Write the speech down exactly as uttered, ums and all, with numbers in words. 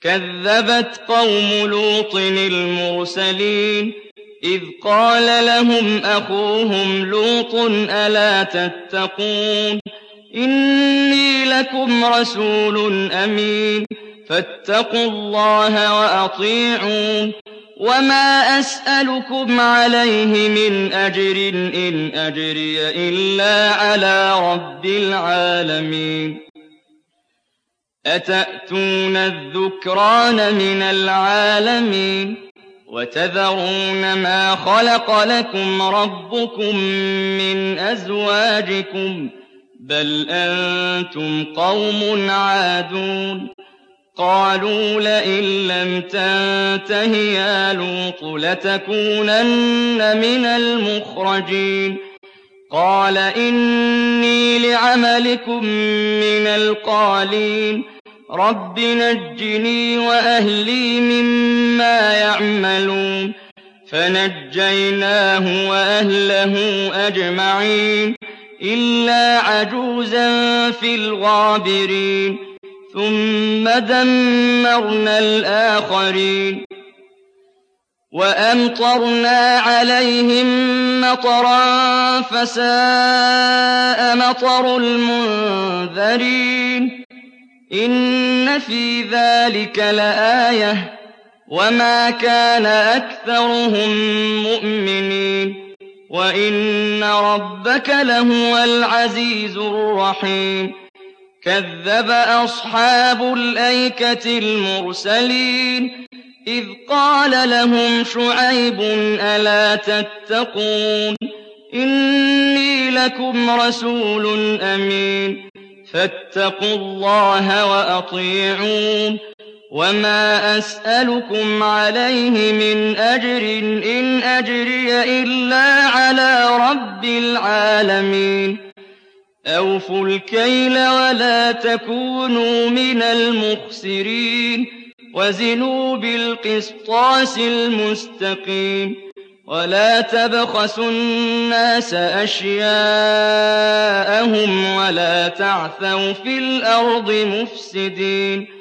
كذبت قوم لوط المرسلين إذ قال لهم أخوهم لوط ألا تتقون إني لكم رسول أمين فاتقوا الله وأطيعون وما أسألكم عليه من أجر إن أجري إلا على رب العالمين أتأتون الذكران من العالمين وتذرون ما خلق لكم ربكم من أزواجكم بل أنتم قوم عادون قالوا لئن لم تنته يا لوط لتكونن من المخرجين قال إني لعملكم من القالين رب نجني وأهلي مما يعملون فنجيناه وأهله أجمعين إلا عجوزا في الغابرين ثم دمرنا الآخرين وأمطرنا عليهم مطرا فساء مطر المنذرين إن في ذلك لآية وما كان أكثرهم مؤمنين وإن ربك لهو العزيز الرحيم كذب أصحاب الأيكة المرسلين إذ قال لهم شعيب ألا تتقون إني لكم رسول أمين فاتقوا الله وأطيعون وما أسألكم عليه من أجر إن أجري إلا على رب العالمين أوفوا الكيل ولا تكونوا من المخسرين وزنوا بالقسطاس المستقيم ولا تبخسوا الناس أشياءهم ولا تعثوا في الأرض مفسدين